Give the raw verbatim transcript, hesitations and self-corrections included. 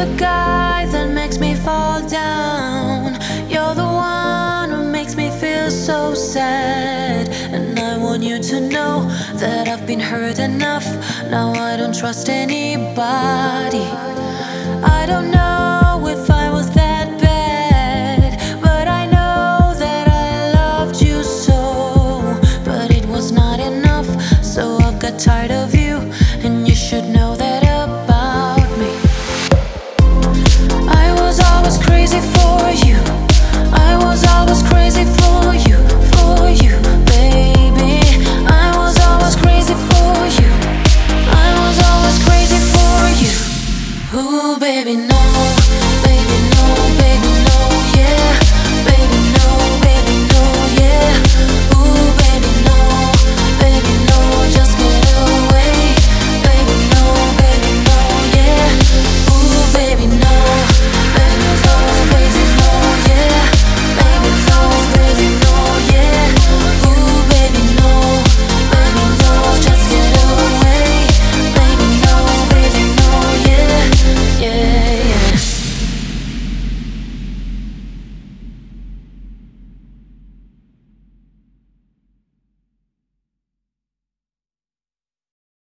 the guy that makes me fall down. You're the one who makes me feel so sad. And I want you to know that I've been hurt enough. Now I don't trust anybody. I don't know